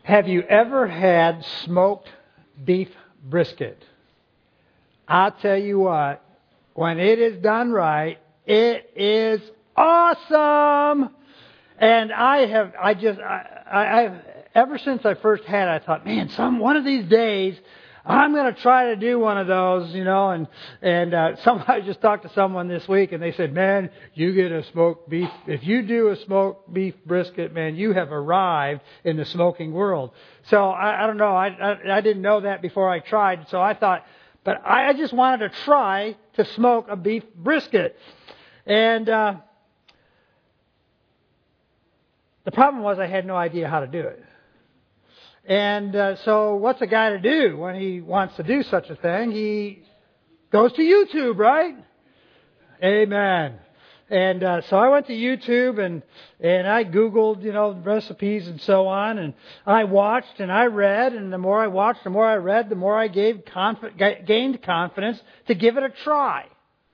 Have you ever had smoked beef brisket? I'll tell you what, when it is done right, it is awesome. And ever since I first had it, I thought, man, one of these days, I'm going to try to do one of those, and I just talked to someone this week and they said, man, you get a smoked beef. If you do a smoked beef brisket, man, you have arrived in the smoking world. So I don't know. I didn't know that before I tried. So I thought, but I just wanted to try to smoke a beef brisket. And the problem was I had no idea how to do it. And so what's a guy to do when he wants to do such a thing? He goes to YouTube, right? Amen. And so I went to YouTube and I Googled, recipes and so on. And I watched and I read. And the more I watched, the more I read, the more I gained confidence to give it a try.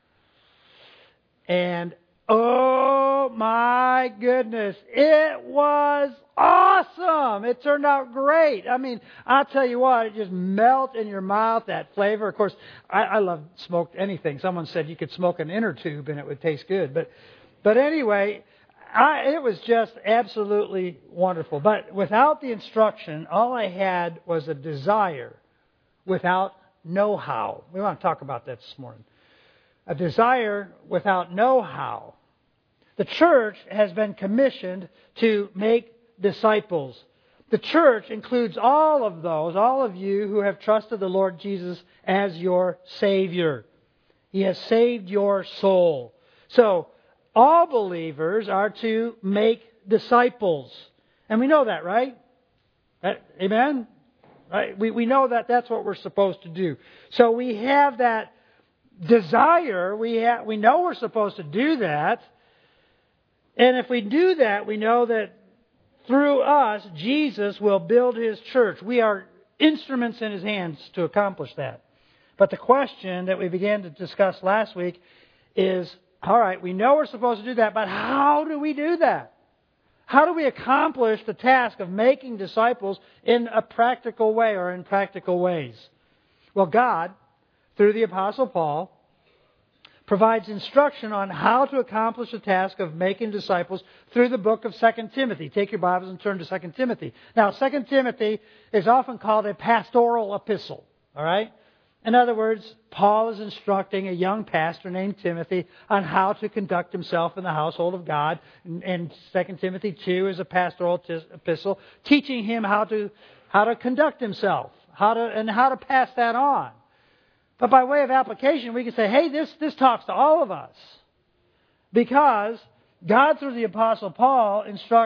And oh my goodness, it was awesome. It turned out great. I mean, I'll tell you what, it just melts in your mouth, that flavor. Of course, I love smoked anything. Someone said you could smoke an inner tube and it would taste good. But anyway, it was just absolutely wonderful. But without the instruction, all I had was a desire without know-how. We want to talk about that this morning. A desire without know-how. The church has been commissioned to make disciples. The church includes all of you who have trusted the Lord Jesus as your Savior. He has saved your soul. So, all believers are to make disciples. And we know that, right? Amen? Right? We know that that's what we're supposed to do. So we have that desire. We know we're supposed to do that. And if we do that, we know that through us, Jesus will build His church. We are instruments in His hands to accomplish that. But the question that we began to discuss last week is, all right, we know we're supposed to do that, but how do we do that? How do we accomplish the task of making disciples in a practical way or in practical ways? Well, God, through the Apostle Paul, provides instruction on how to accomplish the task of making disciples through the book of 2 Timothy. Take your Bibles and turn to 2 Timothy. Now, 2 Timothy is often called a pastoral epistle. All right? In other words, Paul is instructing a young pastor named Timothy on how to conduct himself in the household of God. And 2 Timothy 2 is a pastoral epistle, teaching him how to conduct himself, how to pass that on. But by way of application, we can say, hey, this talks to all of us. Because God, through the Apostle Paul,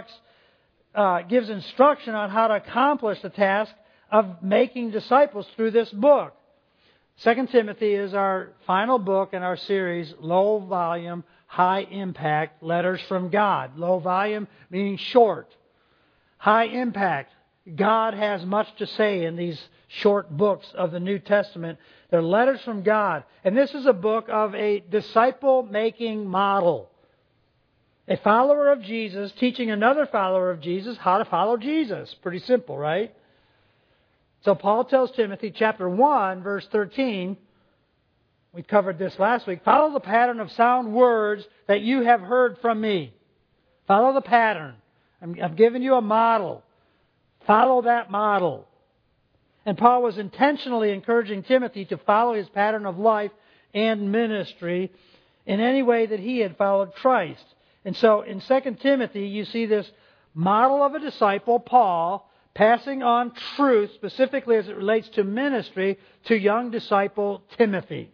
gives instruction on how to accomplish the task of making disciples through this book. 2 Timothy is our final book in our series, Low Volume, High Impact, Letters from God. Low volume meaning short. High impact. God has much to say in these short books of the New Testament. They're letters from God. And this is a book of a disciple-making model. A follower of Jesus teaching another follower of Jesus how to follow Jesus. Pretty simple, right? So Paul tells Timothy, chapter 1, verse 13, we covered this last week, follow the pattern of sound words that you have heard from me. Follow the pattern. I'm giving you a model. Follow that model. And Paul was intentionally encouraging Timothy to follow his pattern of life and ministry in any way that he had followed Christ. And so in 2 Timothy, you see this model of a disciple, Paul, passing on truth, specifically as it relates to ministry, to young disciple Timothy.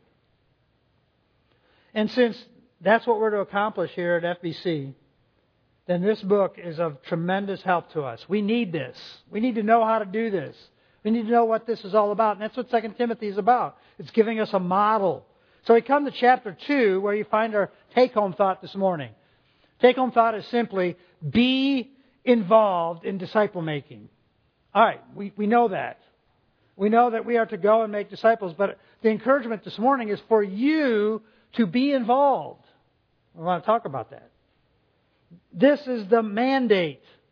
And since that's what we're to accomplish here at FBC, then this book is of tremendous help to us. We need this. We need to know how to do this. We need to know what this is all about. And that's what 2 Timothy is about. It's giving us a model. So we come to chapter 2, where you find our take-home thought this morning. Take-home thought is simply, be involved in disciple making. All right, we know that. We know that we are to go and make disciples. But the encouragement this morning is for you to be involved. We want to talk about that. This is the mandate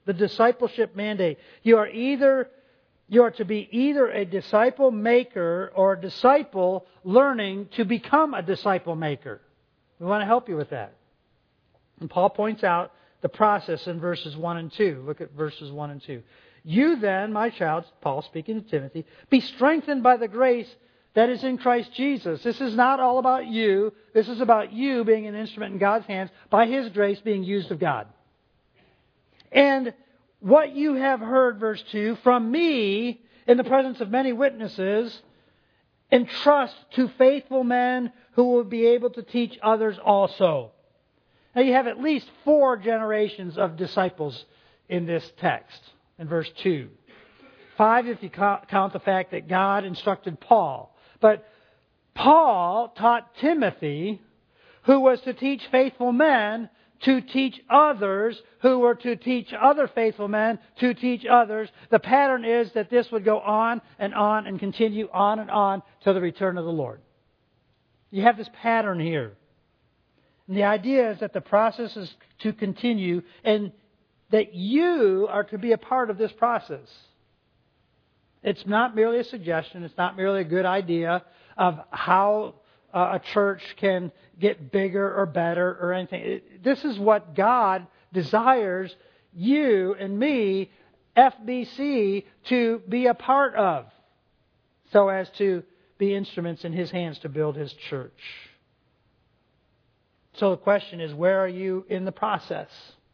the discipleship mandate. You are to be either a disciple maker or a disciple learning to become a disciple maker. We want to help you with that. And Paul points out the process in verses 1 and 2. Look at verses 1 and 2. You then, my child, Paul speaking to Timothy, be strengthened by the grace that is in Christ Jesus. This is not all about you. This is about you being an instrument in God's hands by His grace being used of God. And what you have heard, verse 2, from me in the presence of many witnesses, entrust to faithful men who will be able to teach others also. Now you have at least 4 generations of disciples in this text, in verse 2. 5 if you count the fact that God instructed Paul. But Paul taught Timothy, who was to teach faithful men, to teach others, who were to teach other faithful men, to teach others. The pattern is that this would go on and continue on and on till the return of the Lord. You have this pattern here. And the idea is that the process is to continue and that you are to be a part of this process. It's not merely a suggestion. It's not merely a good idea of how a church can get bigger or better or anything. This is what God desires you and me, FBC, to be a part of, so as to be instruments in His hands to build His church. So the question is, where are you in the process?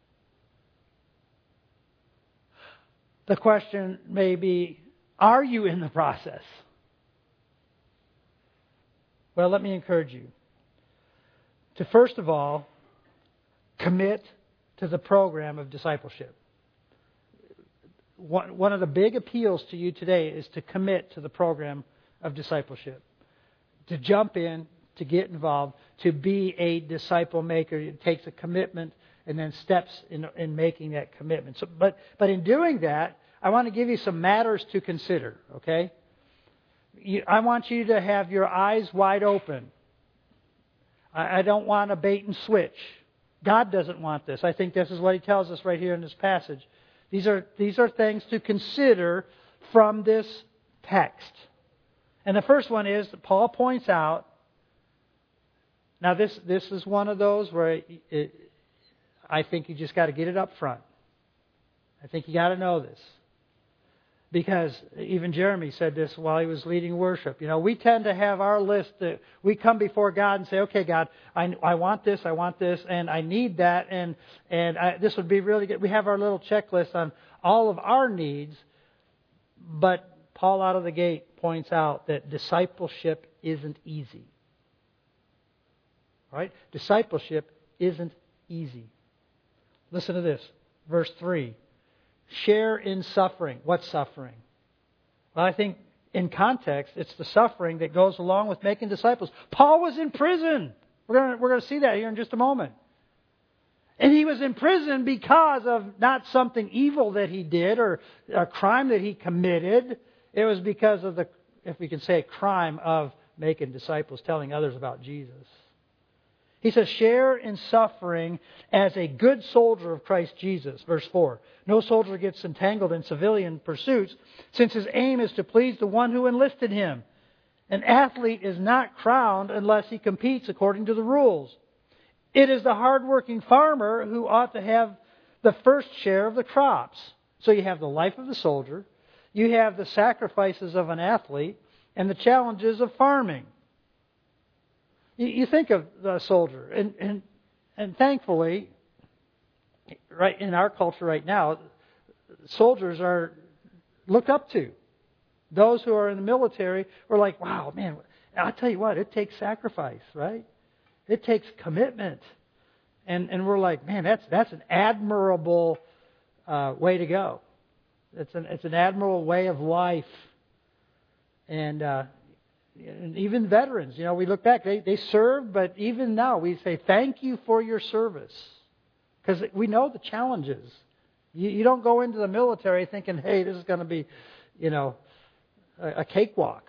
The question may be, are you in the process? Well, let me encourage you to, first of all, commit to the program of discipleship. One of the big appeals to you today is to commit to the program of discipleship. To jump in, to get involved, to be a disciple maker. It takes a commitment and then steps in making that commitment. So, but in doing that, I want to give you some matters to consider, okay? I want you to have your eyes wide open. I don't want a bait and switch. God doesn't want this. I think this is what He tells us right here in this passage. These are things to consider from this text. And the first one is that Paul points out. Now this is one of those where I think you just got to get it up front. I think you got to know this. Because even Jeremy said this while he was leading worship. You know, we tend to have our list that we come before God and say, okay, God, I want this, and I need that, and this would be really good. We have our little checklist on all of our needs, but Paul out of the gate points out that discipleship isn't easy. Right? Discipleship isn't easy. Listen to this. Verse 3. Share in suffering. What suffering? Well, I think in context, it's the suffering that goes along with making disciples. Paul was in prison. We're going to see that here in just a moment. And he was in prison because of not something evil that he did or a crime that he committed. It was because of the, if we can say, crime of making disciples, telling others about Jesus. He says, share in suffering as a good soldier of Christ Jesus. Verse 4. No soldier gets entangled in civilian pursuits, since his aim is to please the one who enlisted him. An athlete is not crowned unless he competes according to the rules. It is the hardworking farmer who ought to have the first share of the crops. So you have the life of the soldier, you have the sacrifices of an athlete, and the challenges of farming. You think of the soldier, and thankfully, right in our culture right now, soldiers are looked up to. Those who are in the military are like, wow, man, I'll tell you what, it takes sacrifice, right? It takes commitment. And we're like, man, that's an admirable way to go. It's an admirable way of life. And even veterans, we look back, they served, but even now we say, thank you for your service. Because we know the challenges. You don't go into the military thinking, hey, this is going to be, a cakewalk.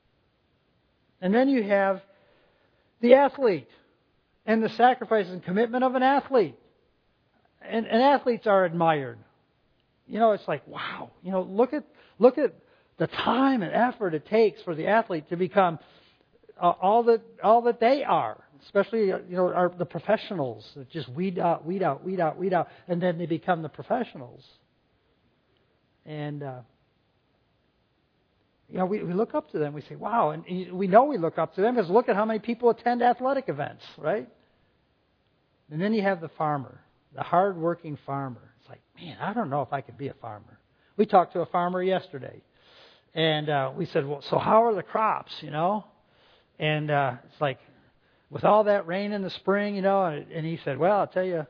And then you have the athlete and the sacrifice and commitment of an athlete. And athletes are admired. it's like, wow, look at the time and effort it takes for the athlete to become all that they are, especially the professionals that just weed out, and then they become the professionals. And we look up to them. We say, wow, and we know we look up to them because look at how many people attend athletic events, right? And then you have the farmer, the hard-working farmer. It's like, man, I don't know if I could be a farmer. We talked to a farmer yesterday, and we said, well, so how are the crops, And it's like, with all that rain in the spring, and he said, well, I'll tell you,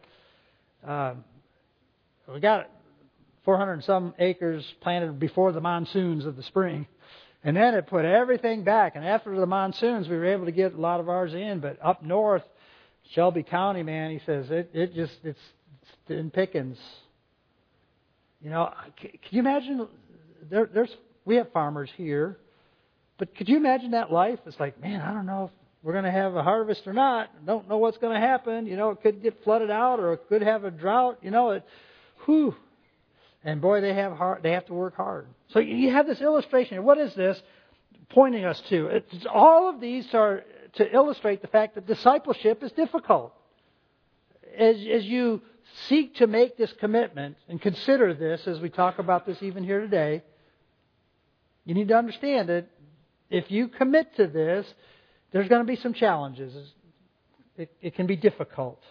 we got 400 and some acres planted before the monsoons of the spring. And then it put everything back. And after the monsoons, we were able to get a lot of ours in. But up north, Shelby County, man, he says, it's in pickings. Can you imagine, we have farmers here. But could you imagine that life? It's like, man, I don't know if we're going to have a harvest or not. Don't know what's going to happen. It could get flooded out or it could have a drought. Whew. And boy, they have to work hard. So you have this illustration. What is this pointing us to? All of these are to illustrate the fact that discipleship is difficult. As you seek to make this commitment and consider this as we talk about this even here today, you need to understand that if you commit to this, there's going to be some challenges. It can be difficult.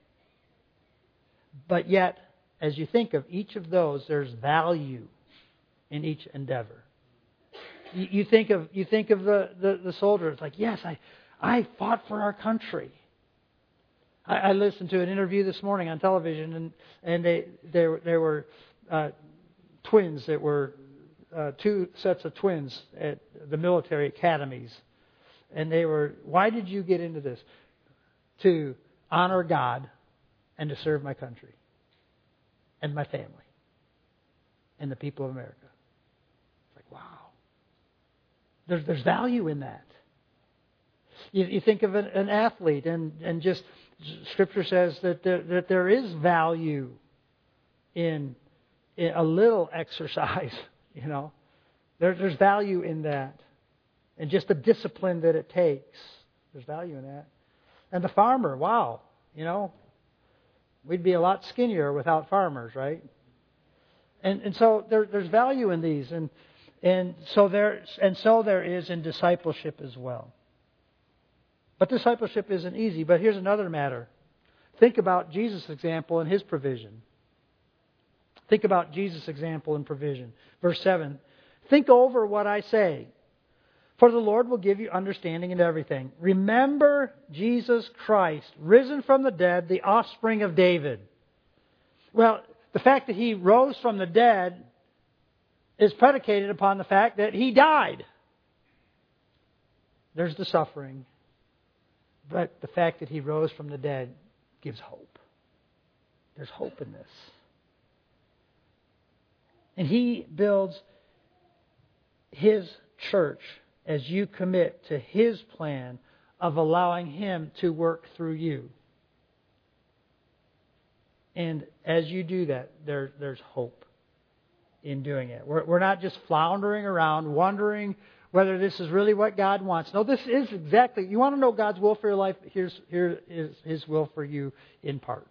But yet, as you think of each of those, there's value in each endeavor. You think of the soldier. It's like, yes, I fought for our country. I listened to an interview this morning on television, and there were twins that were two sets of twins at the military academies, and they were, why did you get into this? To honor God and to serve my country and my family and the people of America. It's like, wow. There's value in that. You think of an athlete, and just Scripture says that there is value in a little exercise. There's value in that, and just the discipline that it takes. There's value in that. And the farmer, wow, we'd be a lot skinnier without farmers, right? And so there's value in these, and so there is in discipleship as well. But discipleship isn't easy. But here's another matter. Think about Jesus' example and His provision. Think about Jesus' example and provision. Verse 7. Think over what I say, for the Lord will give you understanding in everything. Remember Jesus Christ, risen from the dead, the offspring of David. Well, the fact that He rose from the dead is predicated upon the fact that He died. There's the suffering. But the fact that He rose from the dead gives hope. There's hope in this. And He builds His church as you commit to His plan of allowing Him to work through you. And as you do that, there's hope in doing it. We're not just floundering around, wondering whether this is really what God wants. No, this is exactly. You want to know God's will for your life? Here is His will for you in part.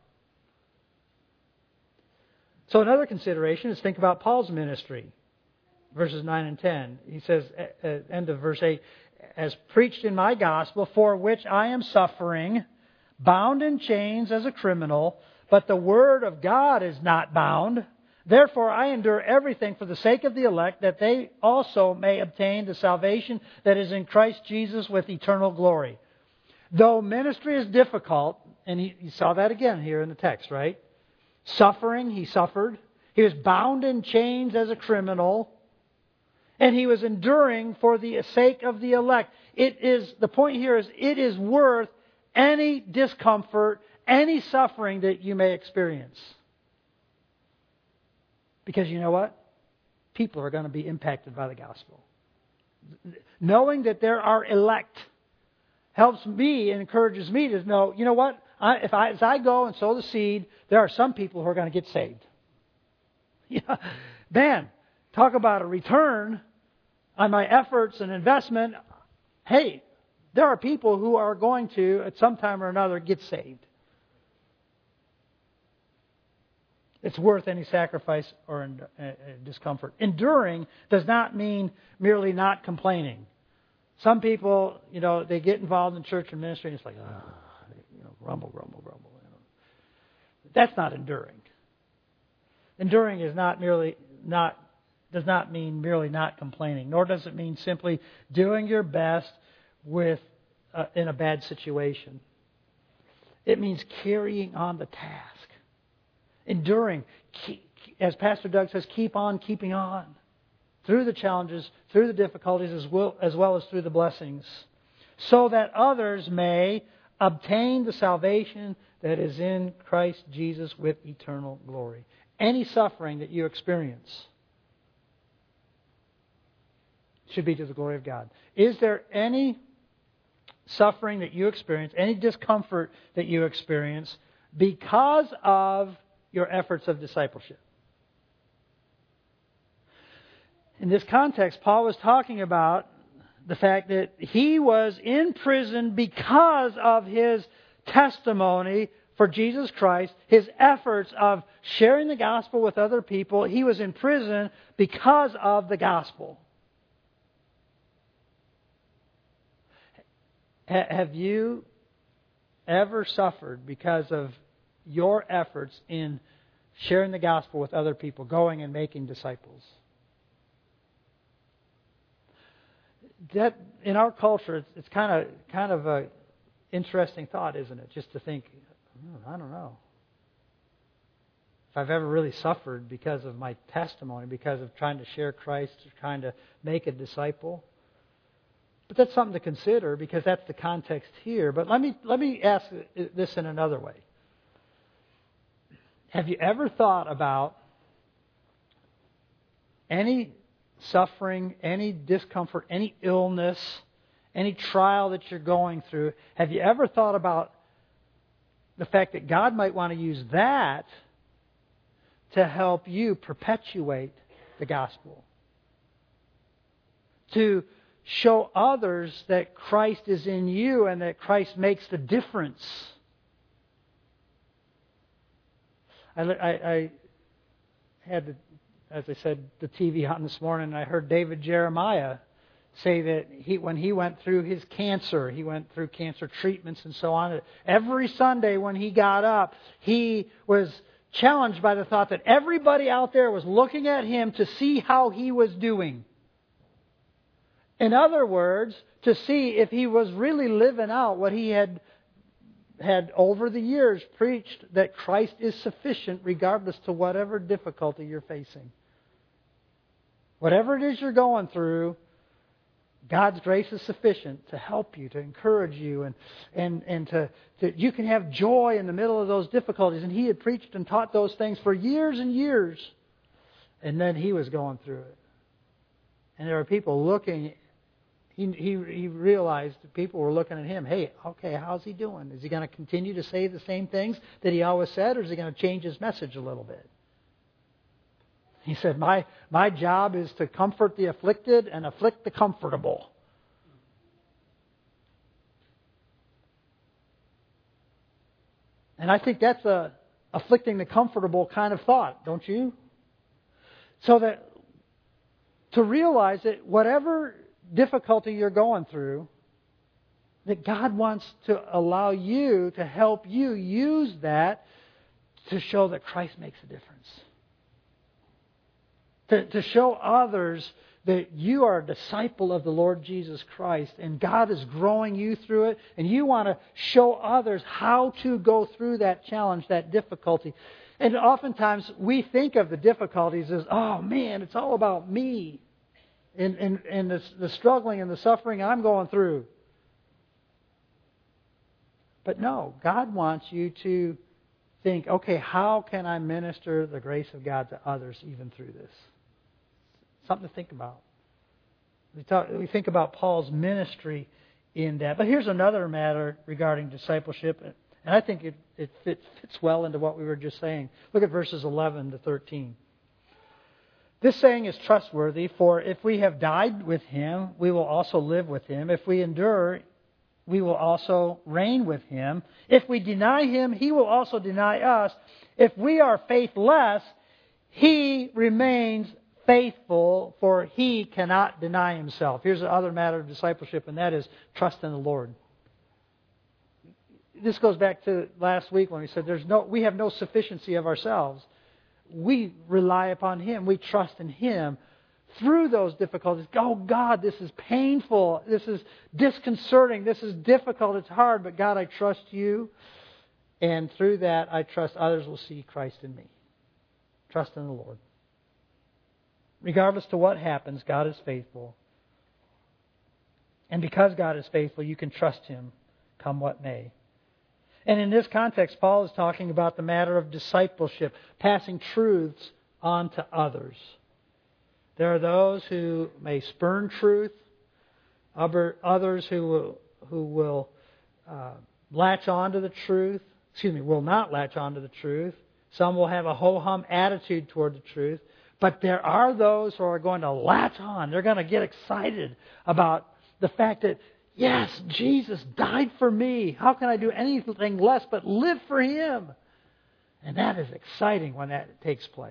So another consideration is think about Paul's ministry. Verses 9 and 10. He says, at end of verse 8, as preached in my gospel, for which I am suffering, bound in chains as a criminal, but the word of God is not bound. Therefore I endure everything for the sake of the elect, that they also may obtain the salvation that is in Christ Jesus with eternal glory. Though ministry is difficult, and he saw that again here in the text, right? Suffering, he suffered. He was bound in chains as a criminal. And he was enduring for the sake of the elect. The point here is it is worth any discomfort, any suffering that you may experience. Because you know what? People are going to be impacted by the gospel. Knowing that there are elect helps me and encourages me to know, you know what? As I go and sow the seed, there are some people who are going to get saved. Yeah. Man, talk about a return on my efforts and investment. Hey, there are people who are going to, at some time or another, get saved. It's worth any sacrifice or discomfort. Enduring does not mean merely not complaining. Some people, they get involved in church and ministry, and it's like, grumble. That's not enduring. Enduring does not mean merely not complaining, nor does it mean simply doing your best in a bad situation. It means carrying on the task. Enduring, as Pastor Doug says, keep on keeping on through the challenges, through the difficulties, as well as through the blessings, so that others may obtain the salvation that is in Christ Jesus with eternal glory. Any suffering that you experience should be to the glory of God. Is there any suffering that you experience, any discomfort that you experience because of your efforts of discipleship? In this context, Paul was talking about the fact that he was in prison because of his testimony for Jesus Christ, his efforts of sharing the gospel with other people. He was in prison because of the gospel. Have you ever suffered because of your efforts in sharing the gospel with other people, going and making disciples? That in our culture, it's kind of a interesting thought, isn't it? Just to think, I don't know if I've ever really suffered because of my testimony, because of trying to share Christ, trying to make a disciple. But that's something to consider, because that's the context here. But let me ask this in another way. Have you ever thought about any suffering, any discomfort, any illness, any trial that you're going through? Have you ever thought about the fact that God might want to use that to help you perpetuate the gospel? To show others that Christ is in you and that Christ makes the difference. I had, as I said, the TV on this morning, and I heard David Jeremiah say that when he went through his cancer, he went through cancer treatments and so on. Every Sunday when he got up, he was challenged by the thought that everybody out there was looking at him to see how he was doing. In other words, to see if he was really living out what he had over the years preached, that Christ is sufficient regardless to whatever difficulty you're facing. Whatever it is you're going through, God's grace is sufficient to help you, to encourage you, and to you can have joy in the middle of those difficulties. And he had preached and taught those things for years and years. And then he was going through it. And there were people looking. He realized people were looking at him. Hey, okay, how's he doing? Is he going to continue to say the same things that he always said, or is he going to change his message a little bit? He said, my job is to comfort the afflicted and afflict the comfortable. And I think that's a afflicting the comfortable kind of thought, don't you? So that to realize that whatever difficulty you're going through, that God wants to allow you, to help you use that to show that Christ makes a difference. To show others that you are a disciple of the Lord Jesus Christ and God is growing you through it, and you want to show others how to go through that challenge, that difficulty. And oftentimes we think of the difficulties as, oh man, it's all about me. And the struggling and the suffering I'm going through. But no, God wants you to think, okay, how can I minister the grace of God to others even through this? Something to think about. We think about Paul's ministry in that. But here's another matter regarding discipleship, and I think it fits well into what we were just saying. Look at verses 11 to 13. This saying is trustworthy, for if we have died with Him, we will also live with Him. If we endure, we will also reign with Him. If we deny Him, He will also deny us. If we are faithless, He remains faithful, for He cannot deny Himself. Here's the other matter of discipleship, and that is trust in the Lord. This goes back to last week when we said we have no sufficiency of ourselves. We rely upon Him. We trust in Him through those difficulties. Oh, God, this is painful. This is disconcerting. This is difficult. It's hard. But God, I trust You. And through that, I trust others will see Christ in me. Trust in the Lord. Regardless to what happens, God is faithful. And because God is faithful, you can trust Him come what may. And in this context, Paul is talking about the matter of discipleship, passing truths on to others. There are those who may spurn truth, others who will latch on to the truth. Will not latch on to the truth. Some will have a ho-hum attitude toward the truth. But there are those who are going to latch on. They're going to get excited about the fact that, yes, Jesus died for me. How can I do anything less but live for Him? And that is exciting when that takes place.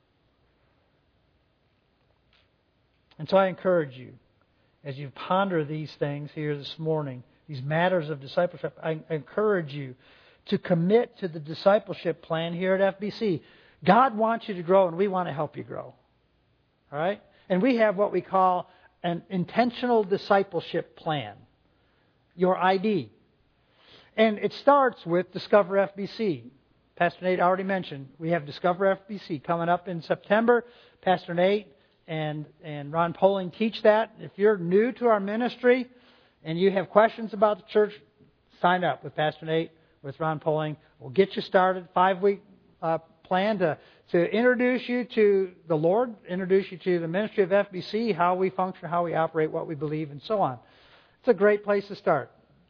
And so I encourage you, as you ponder these things here this morning, these matters of discipleship, I encourage you to commit to the discipleship plan here at FBC. God wants you to grow, and we want to help you grow. All right? And we have what we call an intentional discipleship plan. Your ID. And it starts with Discover FBC. Pastor Nate already mentioned we have Discover FBC coming up in September. Pastor Nate and Ron Poling teach that. If you're new to our ministry and you have questions about the church, sign up with Pastor Nate, with Ron Poling. We'll get you started. 5-week plan to introduce you to the Lord, introduce you to the ministry of FBC, how we function, how we operate, what we believe, and so on. It's a great place to start.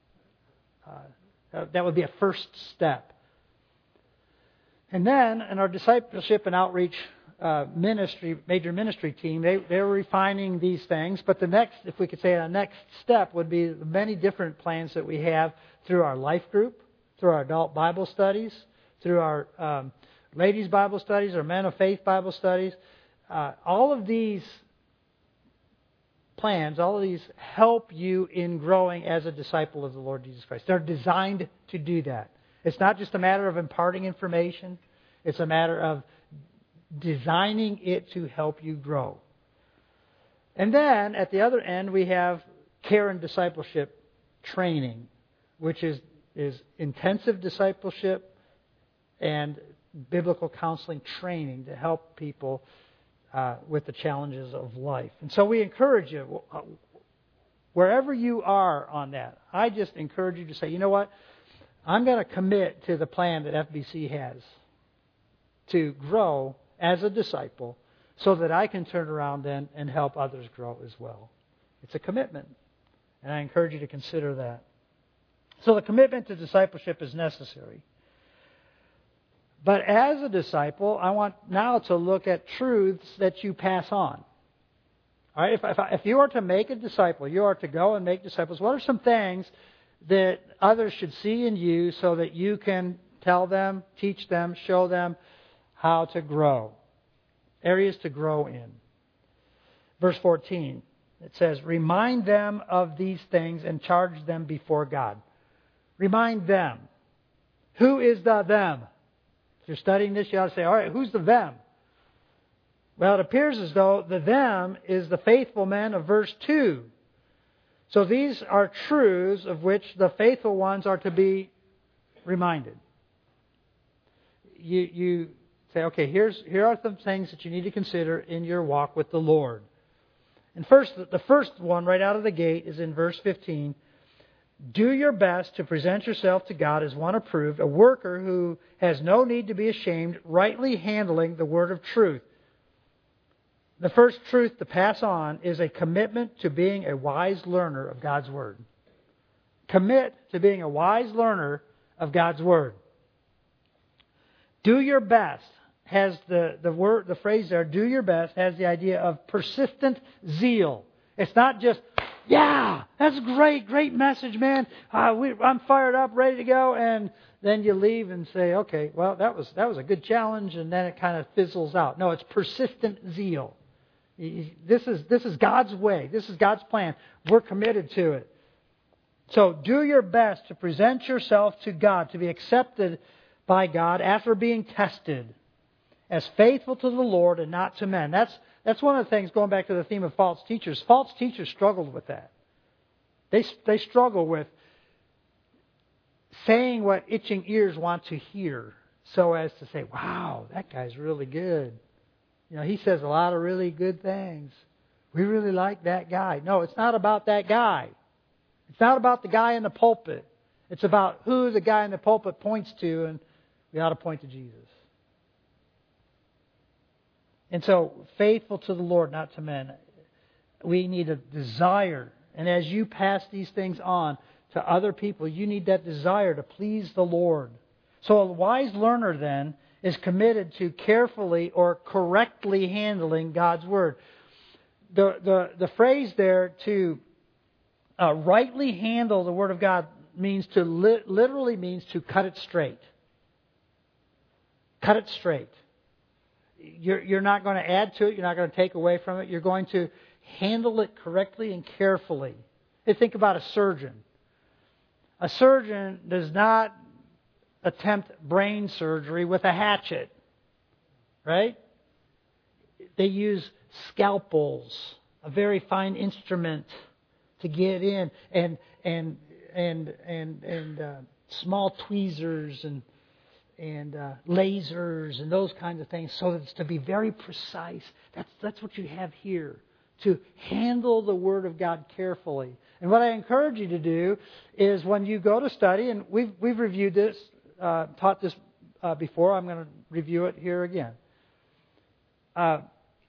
That would be a first step. And then in our discipleship and outreach major ministry team, they're refining these things. But the next, if we could say, the next step would be the many different plans that we have through our life group, through our adult Bible studies, through our ladies' Bible studies, our men of faith Bible studies. All of these plans, all of these help you in growing as a disciple of the Lord Jesus Christ. They're designed to do that. It's not just a matter of imparting information. It's a matter of designing it to help you grow. And then at the other end, we have care and discipleship training, which is intensive discipleship and biblical counseling training to help people with the challenges of life. And so we encourage you, wherever you are on that, I just encourage you to say, you know what? I'm going to commit to the plan that FBC has to grow as a disciple so that I can turn around then and help others grow as well. It's a commitment, and I encourage you to consider that. So the commitment to discipleship is necessary. But as a disciple, I want now to look at truths that you pass on. All right, if you are to make a disciple, you are to go and make disciples, what are some things that others should see in you so that you can tell them, teach them, show them how to grow? Areas to grow in. Verse 14, it says, remind them of these things and charge them before God. Remind them. Who is the them? If you're studying this, you ought to say, all right, who's the them? Well, it appears as though the them is the faithful men of verse 2. So these are truths of which the faithful ones are to be reminded. You say, okay, here are some things that you need to consider in your walk with the Lord. And the first one right out of the gate is in verse 15. Do your best to present yourself to God as one approved, a worker who has no need to be ashamed, rightly handling the word of truth. The first truth to pass on is a commitment to being a wise learner of God's word. Commit to being a wise learner of God's word. Do your best. has the phrase there, do your best, has the idea of persistent zeal. It's not just, yeah, that's great message, man. I'm fired up, ready to go, and then you leave and say, okay, well, that was a good challenge, and then it kind of fizzles out. No, it's persistent zeal. This is God's way. This is God's plan. We're committed to it. So do your best to present yourself to God, to be accepted by God after being tested, as faithful to the Lord and not to men. That's one of the things, going back to the theme of false teachers. False teachers struggled with that. They struggle with saying what itching ears want to hear, so as to say, wow, that guy's really good. You know, he says a lot of really good things. We really like that guy. No, it's not about that guy. It's not about the guy in the pulpit. It's about who the guy in the pulpit points to, and we ought to point to Jesus. And so, faithful to the Lord, not to men. We need a desire. And as you pass these things on to other people, you need that desire to please the Lord. So a wise learner then is committed to carefully or correctly handling God's Word. The phrase there, to rightly handle the Word of God, means to literally means to cut it straight. Cut it straight. You're not going to add to it. You're not going to take away from it. You're going to handle it correctly and carefully. And think about a surgeon. A surgeon does not attempt brain surgery with a hatchet, right? They use scalpels, a very fine instrument to get in, and small tweezers and lasers and those kinds of things, so that it's to be very precise. That's what you have here, to handle the Word of God carefully. And what I encourage you to do is, when you go to study, and we've reviewed this, taught this before, I'm going to review it here again. As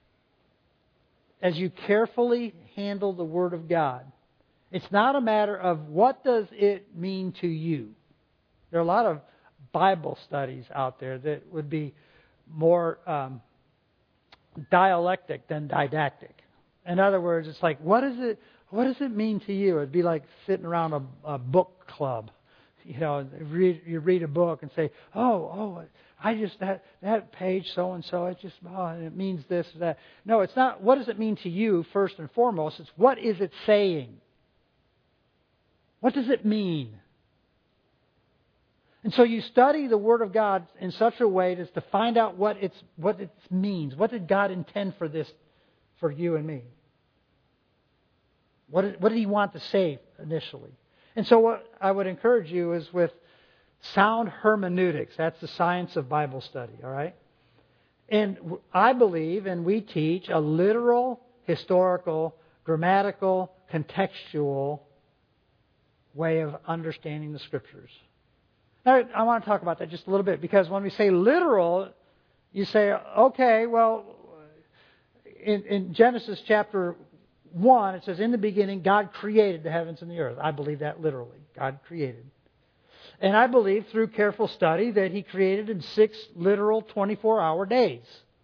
you carefully handle the Word of God, it's not a matter of what does it mean to you. There are a lot of Bible studies out there that would be more dialectic than didactic. In other words, it's like, what does it mean to you? It'd be like sitting around a book club. You know, you read a book and say, I just, that page so-and-so, it means this or that. No, it's not what does it mean to you first and foremost. It's what is it saying? What does it mean? And so you study the Word of God in such a way as to find out what it means. What did God intend for this, for you and me? What did He want to say initially? And so what I would encourage you is with sound hermeneutics. That's the science of Bible study, all right? And I believe, and we teach, a literal, historical, grammatical, contextual way of understanding the Scriptures. Now, I want to talk about that just a little bit, because when we say literal, you say, okay, well, in Genesis chapter 1, it says, in the beginning, God created the heavens and the earth. I believe that literally. God created. And I believe, through careful study, that He created in 6 literal 24-hour days.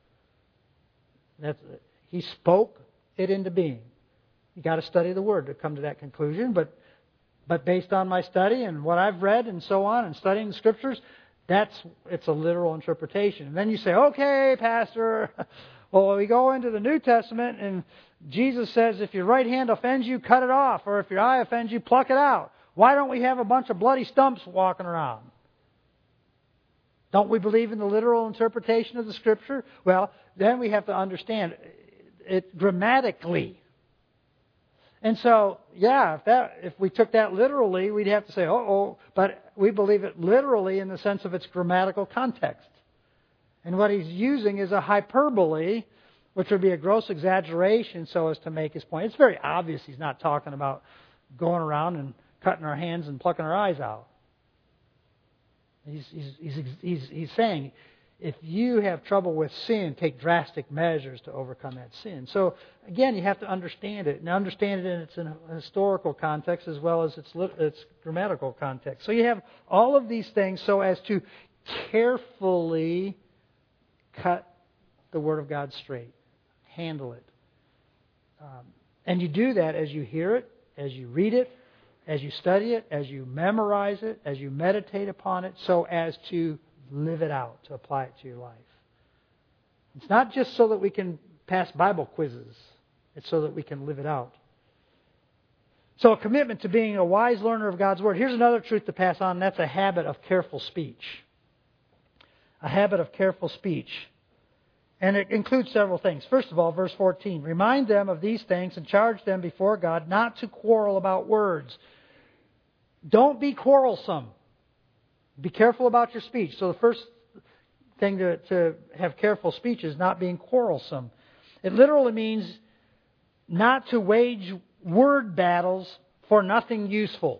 He spoke it into being. You've got to study the Word to come to that conclusion, but based on my study and what I've read and so on, and studying the Scriptures, it's a literal interpretation. And then you say, okay, Pastor, well, we go into the New Testament and Jesus says, if your right hand offends you, cut it off. Or if your eye offends you, pluck it out. Why don't we have a bunch of bloody stumps walking around? Don't we believe in the literal interpretation of the Scripture? Well, then we have to understand it grammatically. And so, yeah, if we took that literally, we'd have to say, but we believe it literally in the sense of its grammatical context. And what he's using is a hyperbole, which would be a gross exaggeration so as to make his point. It's very obvious he's not talking about going around and cutting our hands and plucking our eyes out. He's saying, if you have trouble with sin, take drastic measures to overcome that sin. So, again, you have to understand it, and understand it in its historical context as well as its grammatical context. So you have all of these things so as to carefully cut the Word of God straight. Handle it. And you do that as you hear it, as you read it, as you study it, as you memorize it, as you meditate upon it, so as to live it out, to apply it to your life. It's not just so that we can pass Bible quizzes. It's so that we can live it out. So a commitment to being a wise learner of God's Word. Here's another truth to pass on, and that's a habit of careful speech. A habit of careful speech. And it includes several things. First of all, verse 14. Remind them of these things and charge them before God not to quarrel about words. Don't be quarrelsome. Be careful about your speech. So the first thing to have careful speech is not being quarrelsome. It literally means not to wage word battles for nothing useful.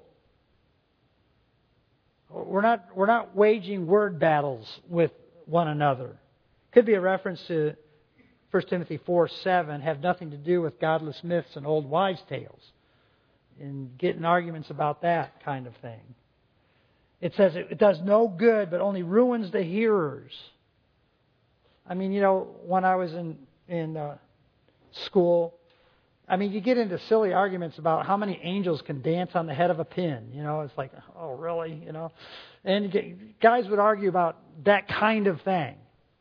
We're not waging word battles with one another. Could be a reference to 1 Timothy 4:7, have nothing to do with godless myths and old wives' tales, and getting arguments about that kind of thing. It says it does no good, but only ruins the hearers. I mean, when I was in school, I mean, you get into silly arguments about how many angels can dance on the head of a pin. It's like, oh, really? And guys would argue about that kind of thing.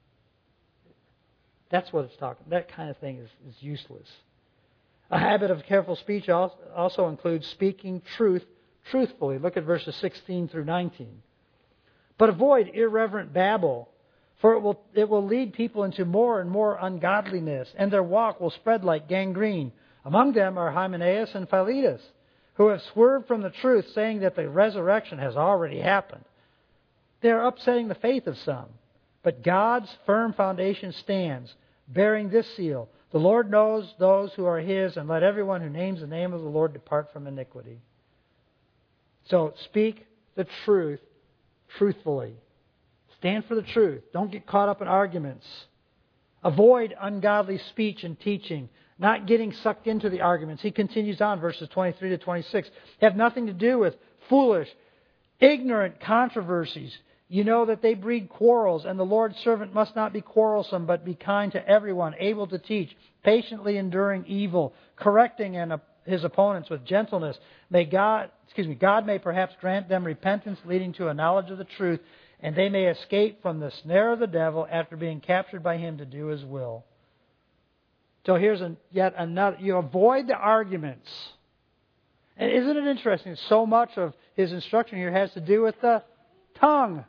That's what it's talking. That kind of thing is useless. A habit of careful speech also includes speaking truth truthfully. Look at verses 16 through 19. But avoid irreverent babble, for it will lead people into more and more ungodliness, and their walk will spread like gangrene. Among them are Hymenaeus and Philetus, who have swerved from the truth, saying that the resurrection has already happened. They are upsetting the faith of some. But God's firm foundation stands, bearing this seal: the Lord knows those who are His, and let everyone who names the name of the Lord depart from iniquity. So speak the truth truthfully. Stand for the truth. Don't get caught up in arguments. Avoid ungodly speech and teaching, not getting sucked into the arguments. He continues on, verses 23 to 26. Have nothing to do with foolish, ignorant controversies. You know that they breed quarrels, and the Lord's servant must not be quarrelsome, but be kind to everyone, able to teach, patiently enduring evil, correcting his opponents with gentleness. God may perhaps grant them repentance leading to a knowledge of the truth, and they may escape from the snare of the devil after being captured by him to do his will. So here's yet another. You avoid the arguments. And isn't it interesting? So much of his instruction here has to do with the tongue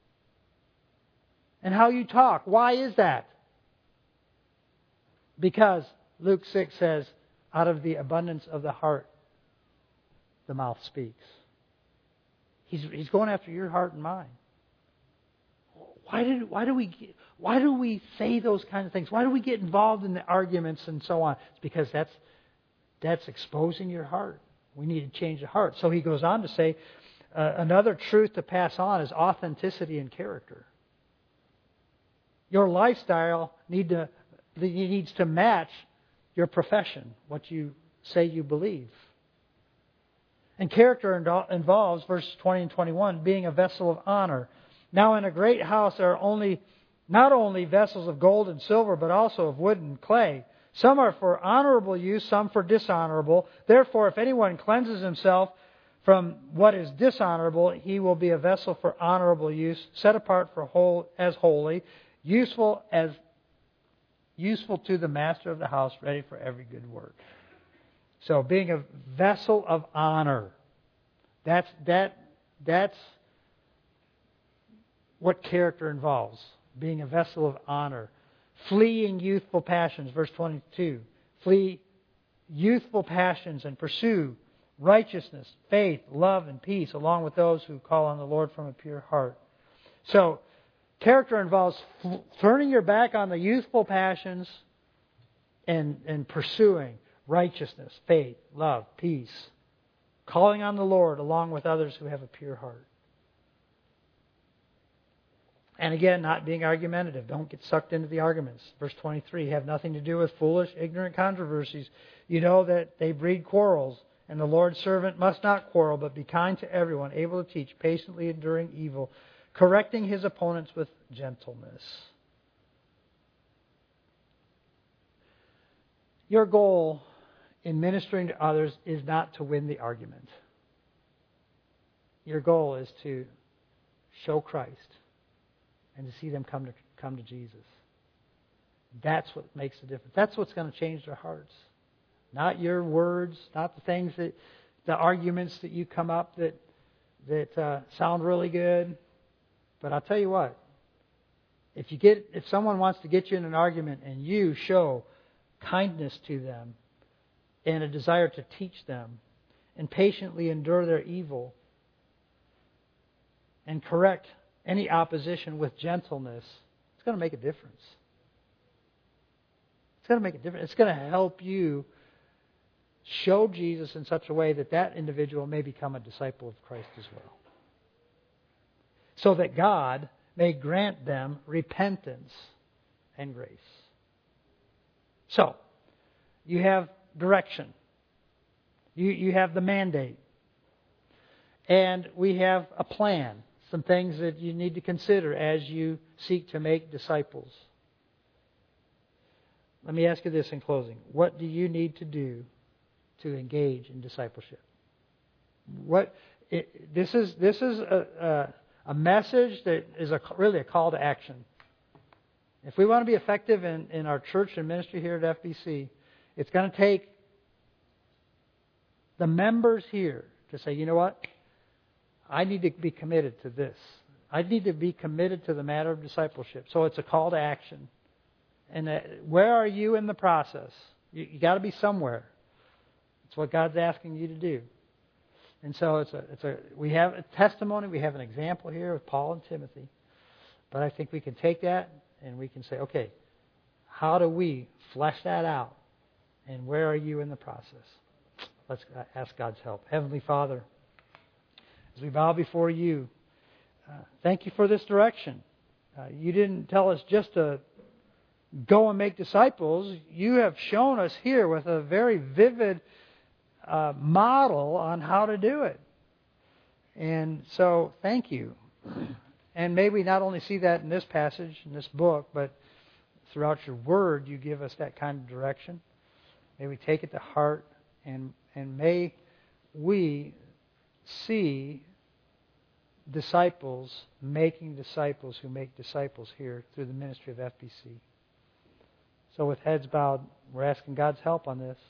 and how you talk. Why is that? Because Luke 6 says, out of the abundance of the heart, the mouth speaks. He's going after your heart and mind. Why do we say those kinds of things? Why do we get involved in the arguments and so on? It's because that's exposing your heart. We need to change the heart. So he goes on to say, another truth to pass on is authenticity and character. Your lifestyle needs to match your profession, what you say you believe. And character involves, verses 20 and 21, being a vessel of honor. Now in a great house there are not only vessels of gold and silver, but also of wood and clay. Some are for honorable use, some for dishonorable. Therefore, if anyone cleanses himself from what is dishonorable, he will be a vessel for honorable use, set apart as holy, useful to the master of the house, ready for every good work. So, being a vessel of honor, that's what character involves. Being a vessel of honor. Fleeing youthful passions, verse 22. Flee youthful passions and pursue righteousness, faith, love, and peace, along with those who call on the Lord from a pure heart. So, character involves turning your back on the youthful passions and pursuing righteousness, faith, love, peace. Calling on the Lord along with others who have a pure heart. And again, not being argumentative. Don't get sucked into the arguments. Verse 23, have nothing to do with foolish, ignorant controversies. You know that they breed quarrels, and the Lord's servant must not quarrel, but be kind to everyone, able to teach, patiently enduring evil, correcting his opponents with gentleness. Your goal in ministering to others is not to win the argument. Your goal is to show Christ and to see them come to Jesus. That's what makes the difference. That's what's going to change their hearts. Not your words, not the things the arguments that you come up that sound really good. But I'll tell you what, if someone wants to get you in an argument and you show kindness to them and a desire to teach them and patiently endure their evil and correct any opposition with gentleness, it's going to make a difference. It's going to make a difference. It's going to help you show Jesus in such a way that individual may become a disciple of Christ as well. So that God may grant them repentance and grace. So, you have direction. You have the mandate. And we have a plan. Some things that you need to consider as you seek to make disciples. Let me ask you this in closing. What do you need to do to engage in discipleship? This is a message that is really a call to action. If we want to be effective in our church and ministry here at FBC, it's going to take the members here to say, you know what? I need to be committed to this. I need to be committed to the matter of discipleship. So it's a call to action. And where are you in the process? You got to be somewhere. It's what God's asking you to do. And so we have a testimony, we have an example here with Paul and Timothy. But I think we can take that and we can say, okay, how do we flesh that out? And where are you in the process? Let's ask God's help. Heavenly Father, as we bow before you, thank you for this direction. You didn't tell us just to go and make disciples. You have shown us here with a very vivid model on how to do it. And so, thank you. And may we not only see that in this passage, in this book, but throughout your word, you give us that kind of direction. May we take it to heart, and may we see disciples making disciples who make disciples here through the ministry of FBC. So with heads bowed, we're asking God's help on this.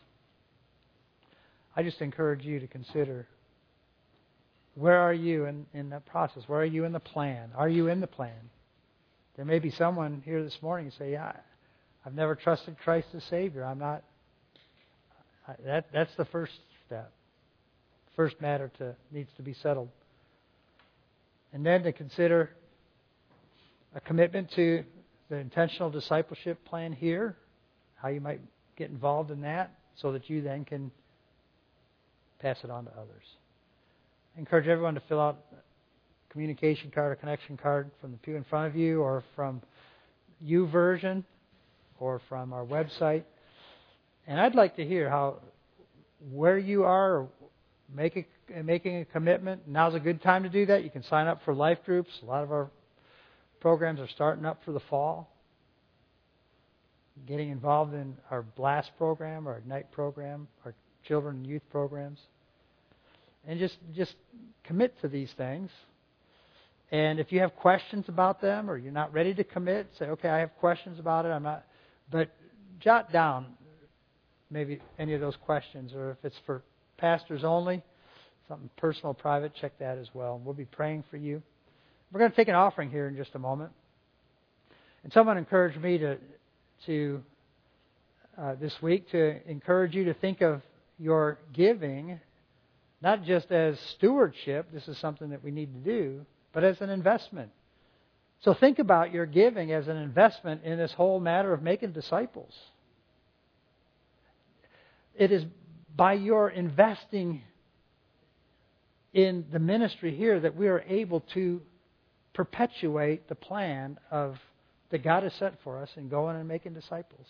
I just encourage you to consider, where are you in that process? Where are you in the plan? Are you in the plan? There may be someone here this morning who say, yeah, I've never trusted Christ as Savior. I'm not. That's the first step. First matter needs to be settled. And then to consider a commitment to the intentional discipleship plan here, how you might get involved in that so that you then can pass it on to others. I encourage everyone to fill out a communication card or connection card from the pew in front of you, or from YouVersion, or from our website. And I'd like to hear where you are making a commitment. Now's a good time to do that. You can sign up for life groups. A lot of our programs are starting up for the fall. Getting involved in our BLAST program, our Ignite program, our children and youth programs. And just commit to these things. And if you have questions about them, or you're not ready to commit, say, okay, I have questions about it. I'm not. But jot down maybe any of those questions, or if it's for pastors only, something personal, private, check that as well. We'll be praying for you. We're going to take an offering here in just a moment. And someone encouraged me to this week to encourage you to think of your giving not just as stewardship, this is something that we need to do, but as an investment. So think about your giving as an investment in this whole matter of making disciples. It is by your investing in the ministry here that we are able to perpetuate the plan that God has set for us in going and making disciples.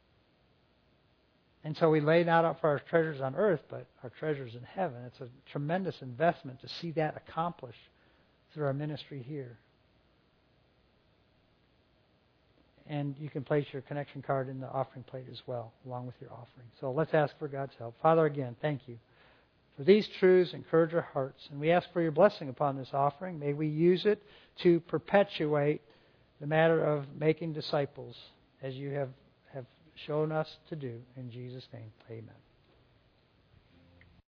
And so we lay not up for our treasures on earth, but our treasures in heaven. It's a tremendous investment to see that accomplished through our ministry here. And you can place your connection card in the offering plate as well, along with your offering. So let's ask for God's help. Father, again, thank you for these truths. Encourage our hearts. And we ask for your blessing upon this offering. May we use it to perpetuate the matter of making disciples as you have shown us to do. In Jesus' name, amen.